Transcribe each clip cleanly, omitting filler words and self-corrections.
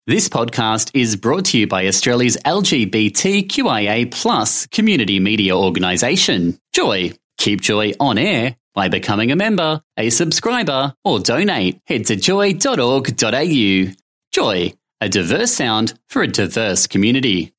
This podcast is brought to you by Australia's LGBTQIA+ community media organisation, Joy. Keep Joy on air by becoming a member, a subscriber, or donate. Head to joy.org.au. Joy, a diverse sound for a diverse community.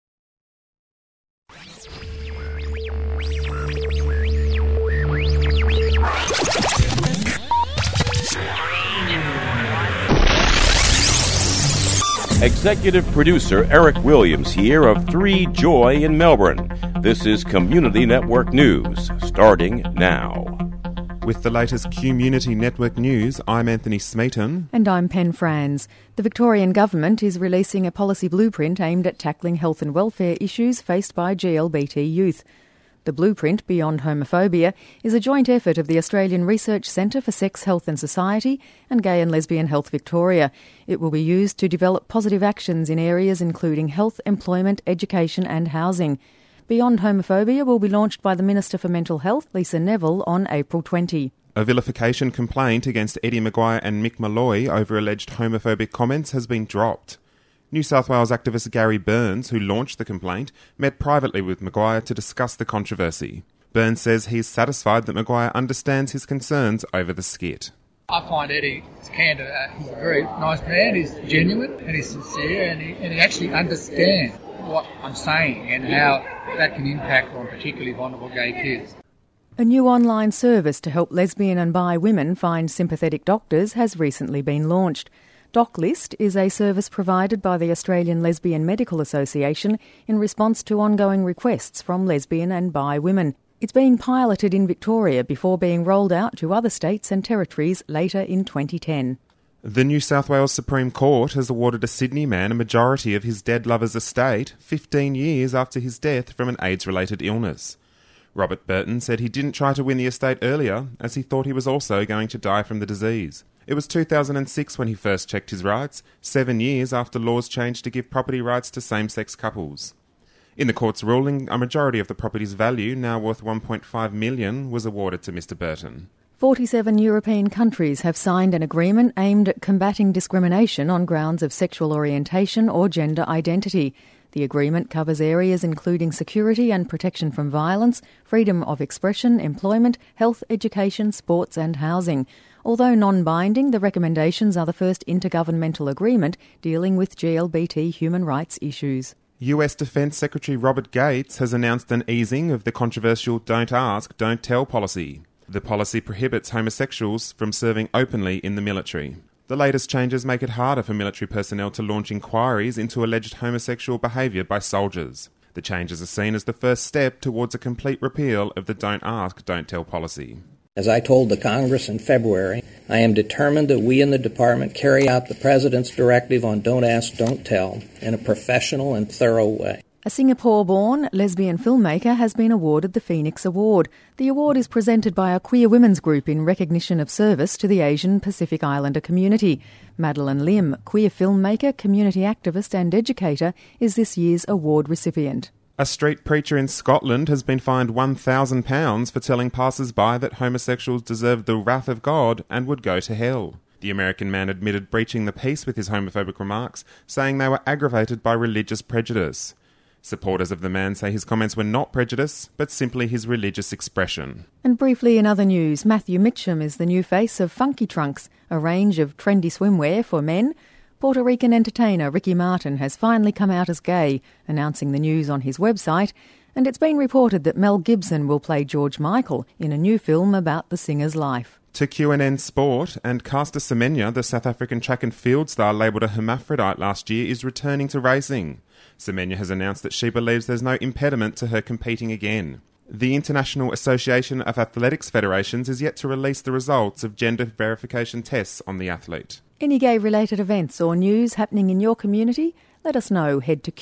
Executive producer Eric Williams here of 3 Joy in Melbourne. This is Community Network News, starting now. With the latest Community Network News, I'm Anthony Smeaton. And I'm Pen Franz. The Victorian Government is releasing a policy blueprint aimed at tackling health and welfare issues faced by GLBT youth. The blueprint, Beyond Homophobia, is a joint effort of the Australian Research Centre for Sex, Health and Society and Gay and Lesbian Health Victoria. It will be used to develop positive actions in areas including health, employment, education and housing. Beyond Homophobia will be launched by the Minister for Mental Health, Lisa Neville, on April 20. A vilification complaint against Eddie Maguire and Mick Malloy over alleged homophobic comments has been dropped. New South Wales activist Gary Burns, who launched the complaint, met privately with Maguire to discuss the controversy. Burns says he's satisfied that Maguire understands his concerns over the skit. I find Eddie candid. He's a very nice man, he's genuine and he's sincere and he actually understands what I'm saying and how that can impact on particularly vulnerable gay kids. A new online service to help lesbian and bi women find sympathetic doctors has recently been launched. DocList is a service provided by the Australian Lesbian Medical Association in response to ongoing requests from lesbian and bi women. It's being piloted in Victoria before being rolled out to other states and territories later in 2010. The New South Wales Supreme Court has awarded a Sydney man a majority of his dead lover's estate 15 years after his death from an AIDS-related illness. Robert Burton said he didn't try to win the estate earlier as he thought he was also going to die from the disease. It was 2006 when he first checked his rights, 7 years after laws changed to give property rights to same-sex couples. In the court's ruling, a majority of the property's value, now worth $1.5 million, was awarded to Mr Burton. 47 European countries have signed an agreement aimed at combating discrimination on grounds of sexual orientation or gender identity. The agreement covers areas including security and protection from violence, freedom of expression, employment, health, education, sports and housing. Although non-binding, the recommendations are the first intergovernmental agreement dealing with GLBT human rights issues. US Defence Secretary Robert Gates has announced an easing of the controversial Don't Ask, Don't Tell policy. The policy prohibits homosexuals from serving openly in the military. The latest changes make it harder for military personnel to launch inquiries into alleged homosexual behaviour by soldiers. The changes are seen as the first step towards a complete repeal of the Don't Ask, Don't Tell policy. As I told the Congress in February, I am determined that we in the Department carry out the President's directive on Don't Ask, Don't Tell in a professional and thorough way. A Singapore-born lesbian filmmaker has been awarded the Phoenix Award. The award is presented by a queer women's group in recognition of service to the Asian Pacific Islander community. Madeline Lim, queer filmmaker, community activist and educator, is this year's award recipient. A street preacher in Scotland has been fined £1,000 for telling passers-by that homosexuals deserved the wrath of God and would go to hell. The American man admitted breaching the peace with his homophobic remarks, saying they were aggravated by religious prejudice. Supporters of the man say his comments were not prejudice, but simply his religious expression. And briefly in other news, Matthew Mitchum is the new face of Funky Trunks, a range of trendy swimwear for men. Puerto Rican entertainer Ricky Martin has finally come out as gay, announcing the news on his website, and it's been reported that Mel Gibson will play George Michael in a new film about the singer's life. To QNN Sport, and Caster Semenya, the South African track and field star labelled a hermaphrodite last year, is returning to racing. Semenya has announced that she believes there's no impediment to her competing again. The International Association of Athletics Federations is yet to release the results of gender verification tests on the athlete. Any gay-related events or news happening in your community? Let us know. Head to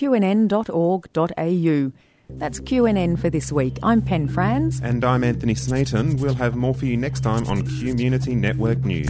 qnn.org.au. That's QNN for this week. I'm Pen Franz. And I'm Anthony Smeaton. We'll have more for you next time on Community Network News.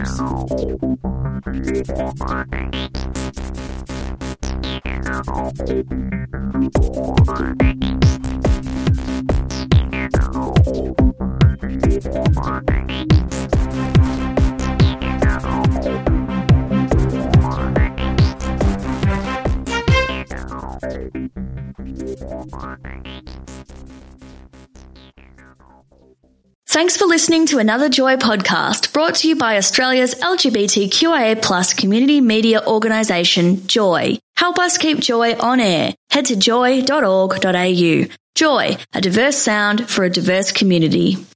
Thanks for listening to another Joy podcast brought to you by Australia's LGBTQIA+ community media organisation, Joy. Help us keep Joy on air. Head to joy.org.au. Joy, a diverse sound for a diverse community.